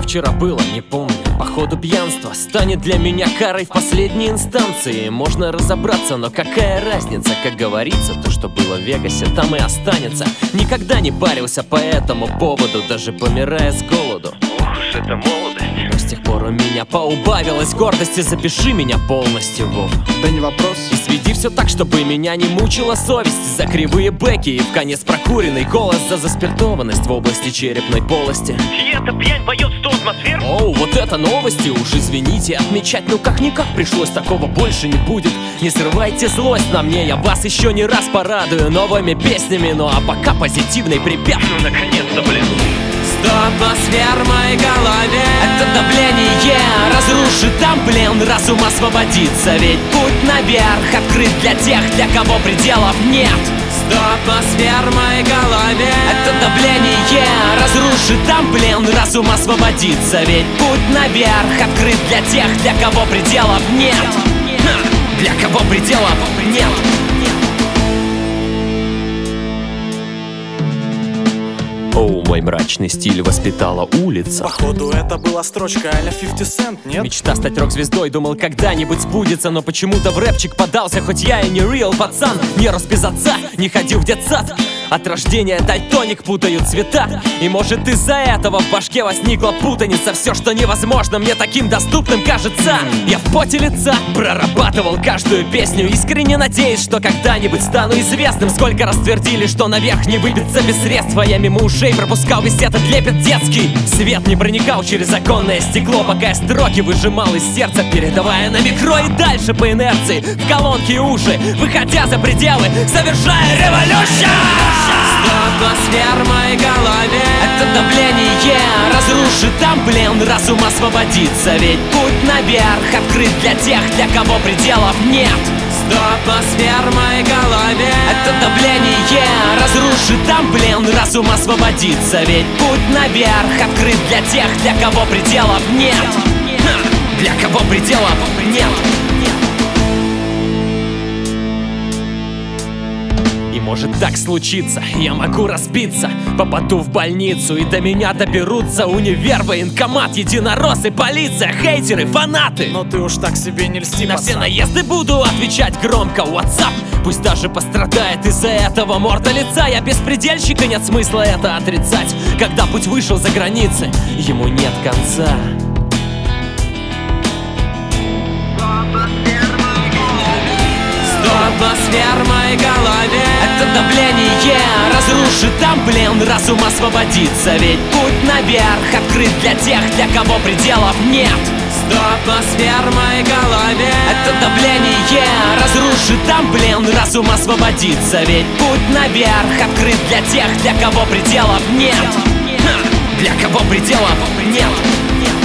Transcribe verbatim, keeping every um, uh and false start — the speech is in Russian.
вчера было, не помню. Походу пьянство станет для меня карой в последней инстанции. Можно разобраться, но какая разница? Как говорится, то, что было в Вегасе, там и останется. Никогда не парился по этому поводу, даже помирая с голоду. Ох уж эта молодость. Но с тех пор у меня поубавилась гордости. Запиши меня полностью, Вов. Да не вопрос. И сведи все так, чтобы меня не мучила совесть за кривые бэки и в конец прокуренный голос, за заспиртованность в области черепной полости. И эта пьянь поет сто атмосфер. Оу, вот это новости, уж извините, отмечать, ну как-никак пришлось, такого больше не будет. Не срывайте злость на мне, я вас еще не раз порадую новыми песнями. Ну а пока позитивный припев. Ну наконец-то, блин. Сто атмосфер в моей голове. Это давление разрушит там плен, разум освободится. Ведь путь наверх открыт для тех, для кого пределов нет. Сто атмосфер в моей голове. Это давление разрушит там плен, разум освободится. Ведь путь наверх открыт для тех, для кого пределов нет. Ха, для кого пределов нет. Оу, мой мрачный стиль воспитала улица. Походу это была строчка а-ля пятьдесят цент, нет? Мечта стать рок-звездой, думал когда-нибудь сбудется, но почему-то в рэпчик подался, хоть я и не реал пацан. Не рос без отца, не ходил в детсад. От рождения дальтоник, путают цвета. И может из-за этого в башке возникла путаница. Все, что невозможно, мне таким доступным кажется. Я в поте лица прорабатывал каждую песню, искренне надеясь, что когда-нибудь стану известным. Сколько раз твердили, что наверх не выбиться без средств, а я мимо ушей пропускал весь этот лепет детский. Свет не проникал через оконное стекло, пока я строки выжимал из сердца, передавая на микро и дальше по инерции в колонки и уши, выходя за пределы, совершая революцию. Сто атмосфер в моей голове. Это давление разрушит там плен, разум освободится. Ведь путь наверх открыт для тех, для кого пределов нет. Сто атмосфер в моей голове. Это давление разрушит там плен, разум освободится. Ведь путь наверх открыт для тех, для кого пределов нет. Ха, для кого пределов нет. И может так случиться, я могу разбиться, попаду в больницу, и до меня доберутся универ, военкомат, единороссы, полиция, хейтеры, фанаты. Но ты уж так себе не льсти, На пацан. все наезды буду отвечать громко в WhatsApp. Пусть даже пострадает из-за этого морда лица. Я беспредельщик, и нет смысла это отрицать. Когда путь вышел за границы, ему нет конца. Сто атмосфер в моей голове. Это давление разрушит там плен, разум освободится. Ведь путь наверх открыт для тех, для кого пределов нет. Сто атмосфер в моей голове. Это давление разрушит там плен, разум освободится. Ведь путь наверх открыт для тех, для кого пределов нет. Ха, для кого пределов нет.